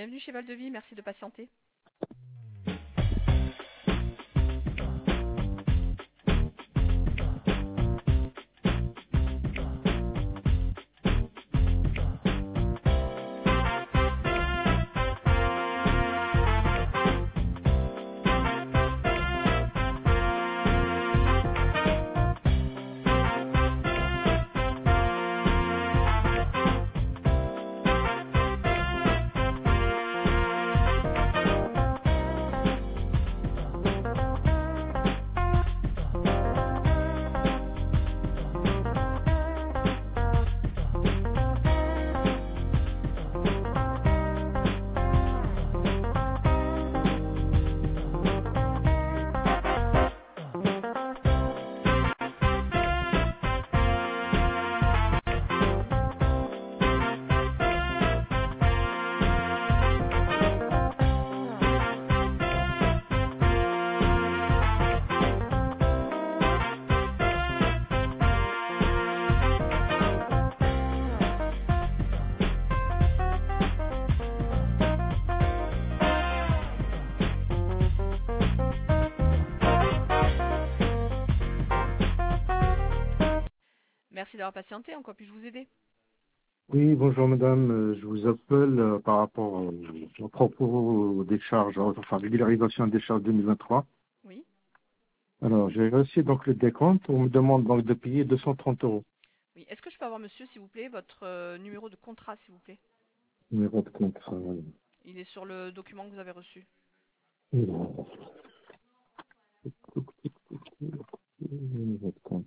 Bienvenue chez Val-de-Vie, merci de patienter. Merci d'avoir patienté, en quoi puis-je vous aider? Oui, bonjour madame. Je vous appelle par rapport au propos des charges, enfin régularisation des charges 2023. Oui. Alors, j'ai reçu donc le décompte. On me demande donc de payer 230 euros. Oui. Est-ce que je peux avoir, monsieur, s'il vous plaît, votre numéro de contrat, s'il vous plaît? Numéro de contrat. Voilà. Il est sur le document que vous avez reçu. Numéro de contrat.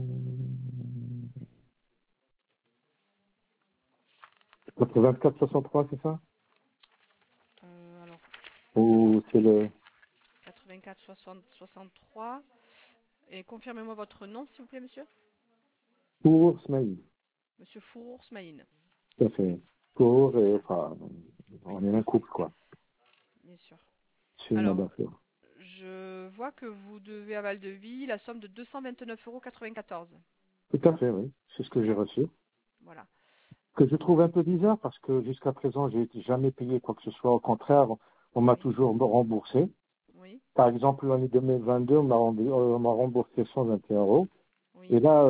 84-63, c'est ça? Alors, Ou c'est le 84 60 63. Et confirmez-moi votre nom, s'il vous plaît, monsieur. pour Smaïl? Monsieur Fourour Smaïn. Tout à fait. Pour, et, D'accord. enfin, Oui, on est un couple, quoi. bien sûr. C'est une Alors, affaire. je vois que vous devez à Val-de-Vie la somme de 229,94 €. Tout à fait, oui. C'est ce que j'ai reçu. Voilà. Que je trouve un peu bizarre parce que jusqu'à présent, j'ai jamais payé quoi que ce soit. Au contraire, on m'a Oui. toujours remboursé. Oui. Par exemple, l'année 2022, on m'a remboursé 121 euros. Oui. Et là,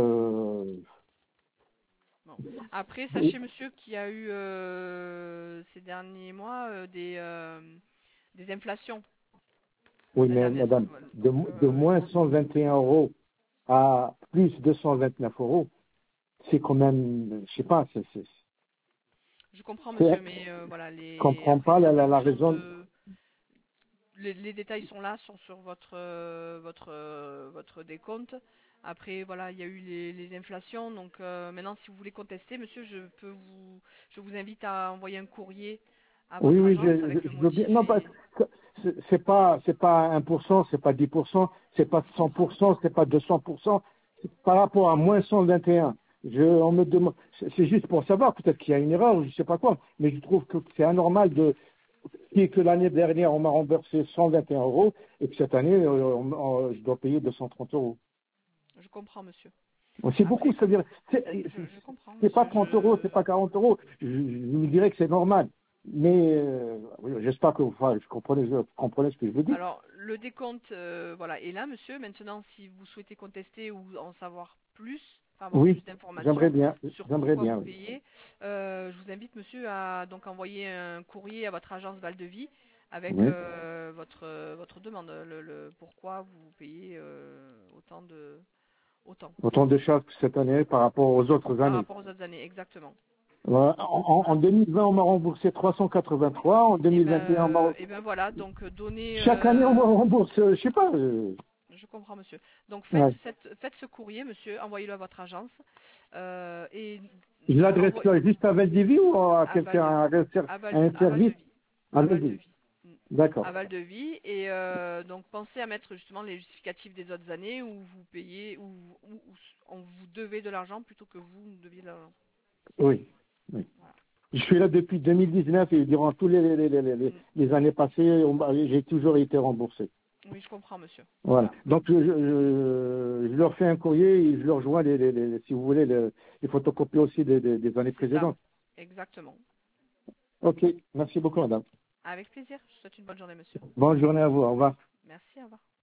Bon. Après, sachez, monsieur, qu'il y a eu ces derniers mois des inflations. oui, La mais dernière, madame, voilà. de, Donc, de moins 121 euros à plus 229 euros, c'est quand même, je sais pas, je comprends, je monsieur, mais voilà, comprends après, pas c'est en la fonction raison. de. Les détails sont là, sont sur votre décompte. Après, voilà, il y a eu les inflations. Donc, maintenant, si vous voulez contester, monsieur, je vous invite à envoyer un courrier à Oui, votre oui, agence avec le je veux bien. motif Non, parce et. que c'est pas 1%, c'est pas 10%, c'est pas Je comprends. 100%, c'est pas 200%. Par rapport à moins 121, on me demande, c'est juste pour savoir, peut-être qu'il y a une erreur, ou je sais pas quoi, mais je trouve que c'est anormal que l'année dernière, on m'a remboursé 121 euros, et que cette année, je dois payer 230 euros. Je comprends, monsieur. Bon, c'est beaucoup, Après, c'est-à-dire, je comprends, c'est pas monsieur. 30 euros, c'est pas 40 euros, je me dirais que c'est normal. Mais oui, j'espère que enfin, vous comprenez ce que je veux dire. Alors, le décompte, voilà, est là, monsieur. Maintenant, si vous souhaitez contester ou en savoir plus, enfin, avoir Oui, plus d'informations sur j'aimerais pourquoi bien, vous oui. payez, je vous invite, monsieur, à donc envoyer un courrier à votre agence Val-de-Vie avec Oui. votre demande, pourquoi vous payez autant Autant de charges que cette année par rapport aux autres par années. rapport aux autres années, exactement. En Voilà. 2020, on m'a remboursé 383. En 2021, Et ben voilà, donc donnez. chaque année, on me rembourse, je sais pas. Je comprends, monsieur. Donc Ouais. faites ce courrier, monsieur, envoyez-le à votre agence et Je l'adresse envoyez juste à Valdivie ou à à quelqu'un, Val-de-Vie, à un À service Val-de-Vie, à à Valdivie. Val-de-Vie, D'accord. à Val-de-Vie et donc pensez à mettre justement les justificatifs des autres années où vous payez, où on vous devez de l'argent plutôt que vous nous deviez de l'argent. Oui. Oui. Voilà. Je suis là depuis 2019 et durant tous Mm. les années passées, j'ai toujours été remboursé. Oui, je comprends, monsieur. Voilà. Voilà. Donc je leur fais un courrier et je leur joins si vous voulez les photocopies aussi des années C'est ça. précédentes. Exactement. Ok, merci beaucoup, madame. Avec plaisir. Je vous souhaite une bonne journée, monsieur. Bonne journée à vous, au revoir. Merci, au revoir.